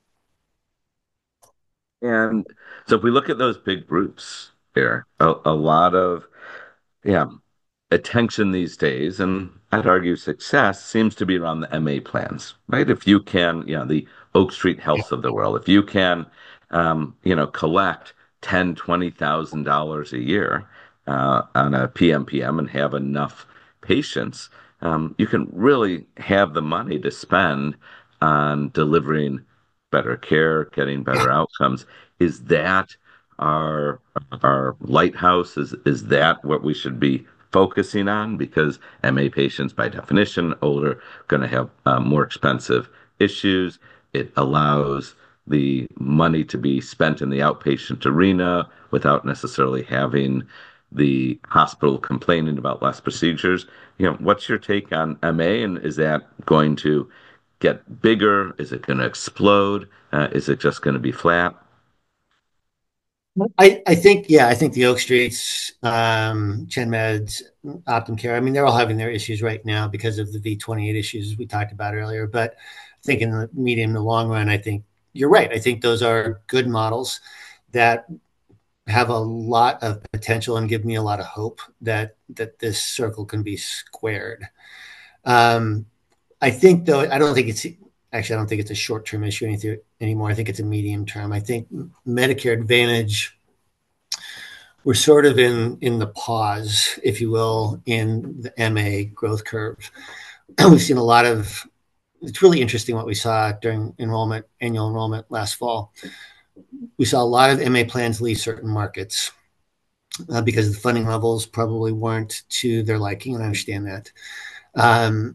And so if we look at those big groups here, a, a lot of, yeah, attention these days, and I'd argue success seems to be around the M A plans, right? If you can, you know, the Oak Street Healths of the world, if you can, um, you know, collect ten, twenty thousand dollars a year uh, on a P M P M and have enough patients, um, you can really have the money to spend on delivering better care, getting better outcomes. Is that our our lighthouse? Is is that what we should be focusing on? Because M A patients, by definition, older, going to have uh, more expensive issues. It allows the money to be spent in the outpatient arena without necessarily having the hospital complaining about less procedures. You know, what's your take on M A, and is that going to get bigger? Is it going to explode? Uh, is it just going to be flat? I, I think, yeah, I think the Oak Streets, um, ChenMeds, Optum Care, I mean, they're all having their issues right now because of the V twenty-eight issues we talked about earlier. But I think in the medium to long run, I think you're right. I think those are good models that have a lot of potential and give me a lot of hope that that this circle can be squared. Um, I think, though, I don't think it's actually, I don't think it's a short-term issue anything, anymore. I think it's a medium term. I think Medicare Advantage, we're sort of in, in the pause, if you will, in the M A growth curve. We've seen a lot of, it's really interesting what we saw during enrollment, annual enrollment last fall. We saw a lot of M A plans leave certain markets uh, because the funding levels probably weren't to their liking, and I understand that. Um,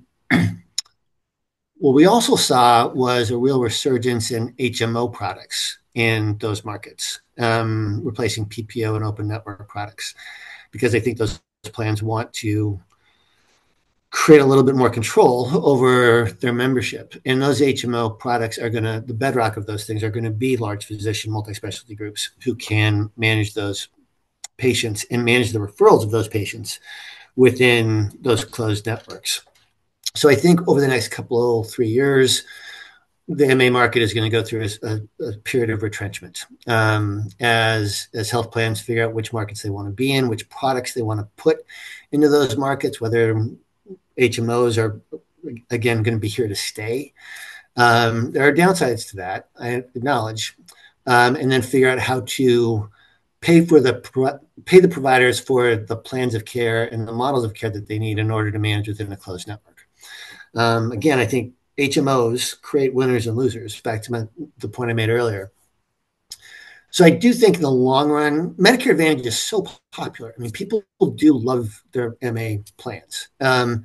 What we also saw was a real resurgence in H M O products in those markets, um, replacing P P O and open network products, because I think those plans want to create a little bit more control over their membership. And those H M O products are going to, the bedrock of those things are going to be large physician multi-specialty groups who can manage those patients and manage the referrals of those patients within those closed networks. So I think over the next couple of three years, the M A market is going to go through a, a period of retrenchment um, as as health plans figure out which markets they want to be in, which products they want to put into those markets, whether H M Os are, again, going to be here to stay. Um, there are downsides to that, I acknowledge, um, and then figure out how to pay for the pay the providers for the plans of care and the models of care that they need in order to manage within a closed network. Um, again, I think H M Os create winners and losers, back to my, the point I made earlier. So I do think in the long run, Medicare Advantage is so popular. I mean, people do love their M A plans um,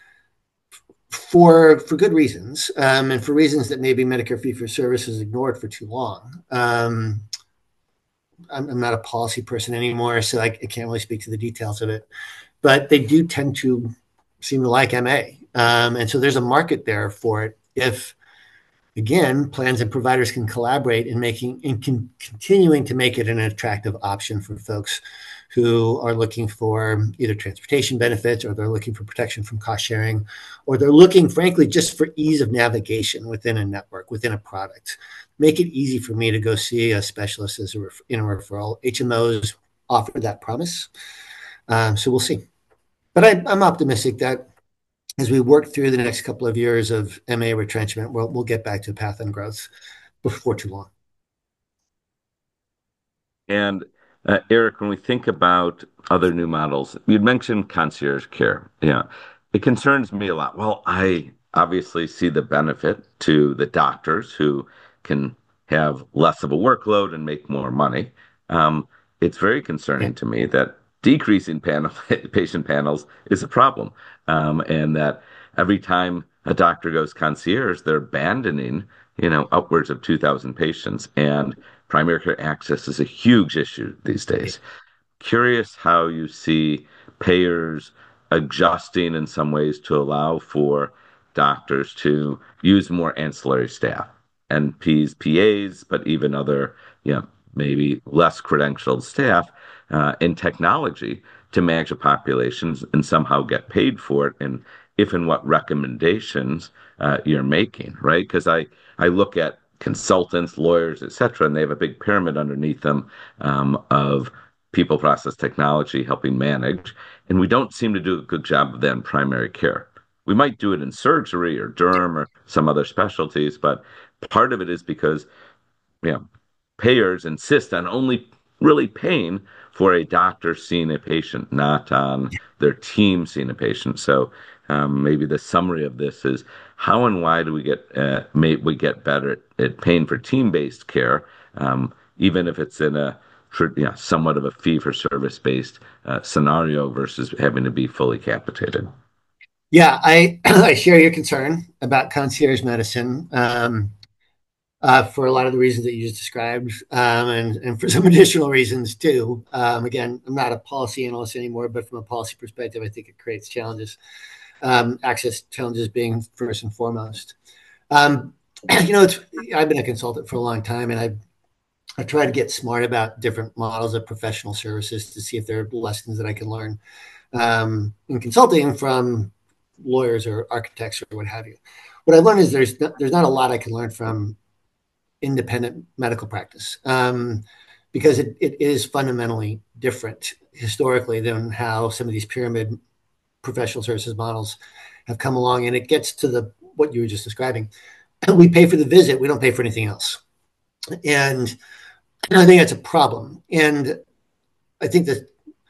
for for good reasons, um, and for reasons that maybe Medicare fee-for-service has ignored for too long. Um, I'm, I'm not a policy person anymore, so I, I can't really speak to the details of it. But they do tend to seem to like M A. Um, and so there's a market there for it if, again, plans and providers can collaborate in making and can, continuing to make it an attractive option for folks who are looking for either transportation benefits, or they're looking for protection from cost sharing, or they're looking, frankly, just for ease of navigation within a network, within a product. Make it easy for me to go see a specialist as a ref- in a referral. H M Os offer that promise. Um, so we'll see. But I, I'm optimistic that as we work through the next couple of years of M A retrenchment, we'll, we'll get back to a path on growth before too long. And uh, Eric, when we think about other new models, you'd mentioned concierge care. Yeah, it concerns me a lot. Well, I obviously see the benefit to the doctors who can have less of a workload and make more money. Um, it's very Yeah. concerning to me that decreasing panel patient panels is a problem, um, and that every time a doctor goes concierge, they're abandoning, you know, upwards of two thousand patients. And primary care access is a huge issue these days. Curious how you see payers adjusting in some ways to allow for doctors to use more ancillary staff, N Ps, P As, but even other, you know, maybe less credentialed staff uh, in technology to manage the populations and somehow get paid for it. And if and what recommendations uh, you're making, right? Because I, I look at consultants, lawyers, et cetera, and they have a big pyramid underneath them um, of people, process, technology helping manage. And we don't seem to do a good job of that in primary care. We might do it in surgery or derm or some other specialties, but part of it is because, you know, payers insist on only really paying for a doctor seeing a patient, not on their team seeing a patient. So um, maybe the summary of this is how and why do we get uh, may we get better at, at paying for team-based care, um, even if it's in a tr- yeah, somewhat of a fee-for-service based uh, scenario versus having to be fully capitated. Yeah, I, I share your concern about concierge medicine. Um, uh, for a lot of the reasons that you just described, um, and, and for some additional reasons too. Um, again, I'm not a policy analyst anymore, but from a policy perspective, I think it creates challenges, um, access challenges being first and foremost. Um, you know, it's, I've been a consultant for a long time, and I've I try to get smart about different models of professional services to see if there are lessons that I can learn um, in consulting from lawyers or architects or what have you. What I've learned is there's not, there's not a lot I can learn from independent medical practice um, because it, it is fundamentally different historically than how some of these pyramid professional services models have come along. And it gets to the what you were just describing. We pay for the visit. We don't pay for anything else. And I think that's a problem. And I think that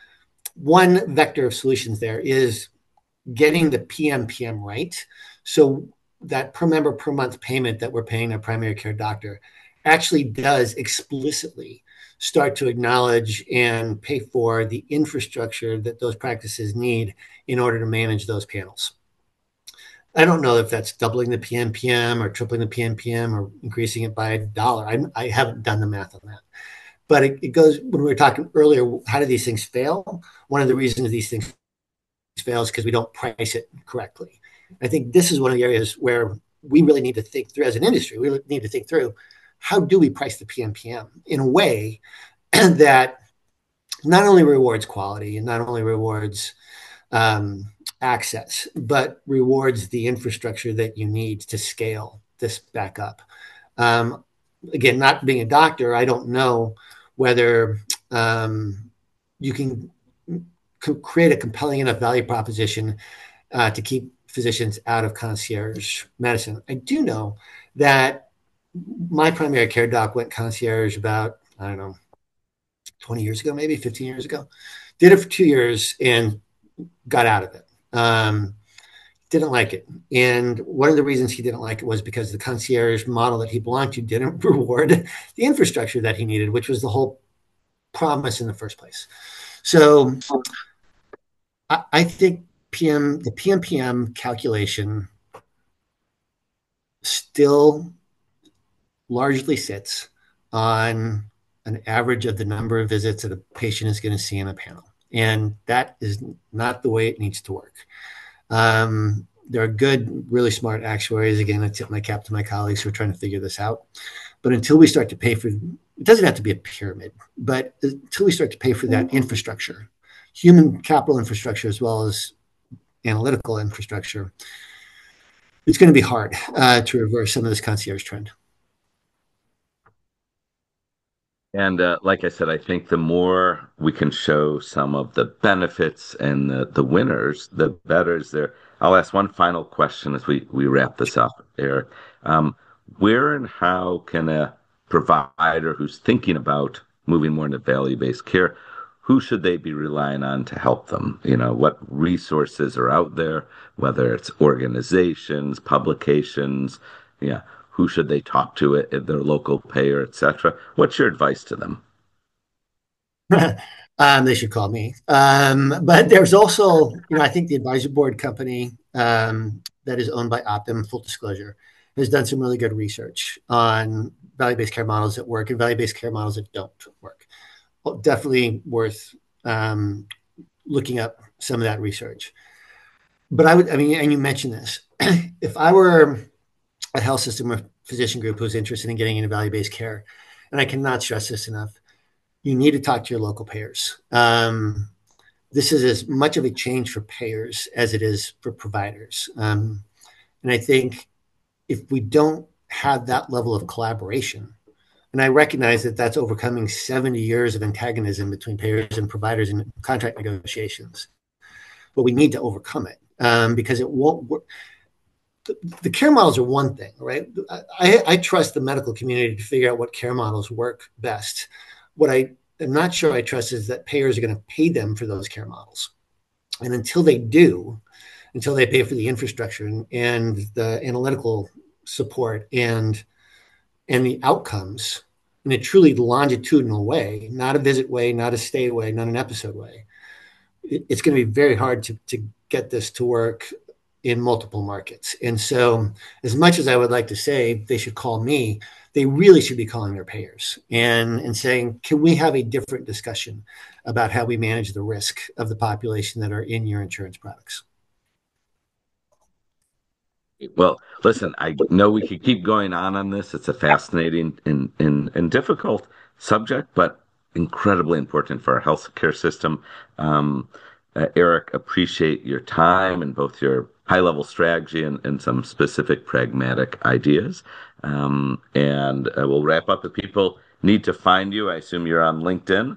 one vector of solutions there is getting the P M P M right. So that per member per month payment that we're paying a primary care doctor actually does explicitly start to acknowledge and pay for the infrastructure that those practices need in order to manage those panels. I don't know if that's doubling the P M P M or tripling the P M P M or increasing it by a dollar. I, I haven't done the math on that. But it, it goes, when we were talking earlier, how do these things fail? One of the reasons these things fail is because we don't price it correctly. I think this is one of the areas where we really need to think through as an industry. We really need to think through how do we price the P M P M in a way that not only rewards quality and not only rewards um, access, but rewards the infrastructure that you need to scale this back up. Um, again, not being a doctor, I don't know whether um, you can c- create a compelling enough value proposition uh, to keep physicians out of concierge medicine. I do know that my primary care doc went concierge about, I don't know, twenty years ago, maybe fifteen years ago. Did it for two years and got out of it. Um, didn't like it. And one of the reasons he didn't like it was because the concierge model that he belonged to didn't reward the infrastructure that he needed, which was the whole promise in the first place. So I, I think P M, the P M P M calculation still largely sits on an average of the number of visits that a patient is going to see in a panel. And that is not the way it needs to work. Um, there are good, really smart actuaries. Again, I tip my cap to my colleagues who are trying to figure this out. But until we start to pay for, it doesn't have to be a pyramid, but until we start to pay for that infrastructure, human capital infrastructure as well as analytical infrastructure, it's going to be hard uh, to reverse some of this concierge trend. And uh, like I said, I think the more we can show some of the benefits and the, the winners, the better is there. I'll ask one final question as we, we wrap this up, Eric. Um, where and how can a provider who's thinking about moving more into value-based care, who should they be relying on to help them? You know, what resources are out there, whether it's organizations, publications, yeah. Who should they talk to at their local payer, et cetera? What's your advice to them? um, they should call me. Um, but there's also, you know, I think the advisory board company um, that is owned by Optum, full disclosure, has done some really good research on value-based care models that work and value-based care models that don't work. Well, definitely worth um, looking up some of that research. But I would, I mean, and you mentioned this, if I were a health system or physician group who's interested in getting into value-based care, and I cannot stress this enough, you need to talk to your local payers. Um, this is as much of a change for payers as it is for providers. Um, and I think if we don't have that level of collaboration, and I recognize that that's overcoming seventy years of antagonism between payers and providers in contract negotiations, but we need to overcome it um, because it won't work. The care models are one thing, right? I, I trust the medical community to figure out what care models work best. What I am not sure I trust is that payers are going to pay them for those care models. And until they do, until they pay for the infrastructure and, and the analytical support and, and the outcomes in a truly longitudinal way, not a visit way, not a stay way, not an episode way, it, it's going to be very hard to, to get this to work in multiple markets. And so as much as I would like to say they should call me, they really should be calling their payers and, and saying, can we have a different discussion about how we manage the risk of the population that are in your insurance products? Well, listen, I know we could keep going on on this. It's a fascinating and, and, and difficult subject, but incredibly important for our healthcare system. Um, uh, Eric, appreciate your time and both your high-level strategy and, and some specific pragmatic ideas. Um, and uh, we'll wrap up. If people need to find you, I assume you're on LinkedIn.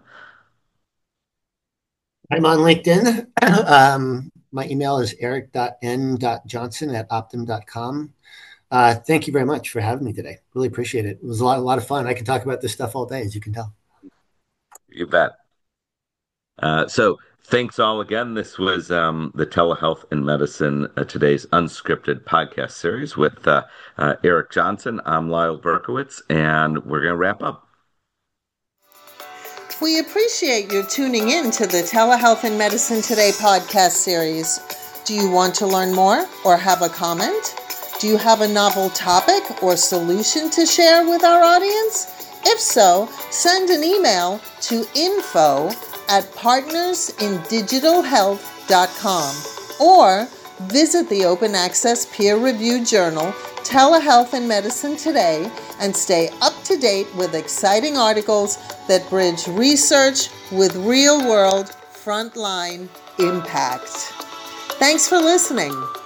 I'm on LinkedIn. um, my email is eric dot n dot johnson at optum dot com. Uh, thank you very much for having me today. Really appreciate it. It was a lot, a lot of fun. I can talk about this stuff all day, as you can tell. You bet. Uh, so thanks all again. This was um, the Telehealth and Medicine, uh, today's unscripted podcast series with uh, uh, Eric Johnson. I'm Lyle Berkowitz, and we're going to wrap up. We appreciate you tuning in to the Telehealth and Medicine Today podcast series. Do you want to learn more or have a comment? Do you have a novel topic or solution to share with our audience? If so, send an email to info at partners in digital health dot com or visit the open access peer-reviewed journal Telehealth and Medicine Today and stay up to date with exciting articles that bridge research with real-world frontline impact. Thanks for listening.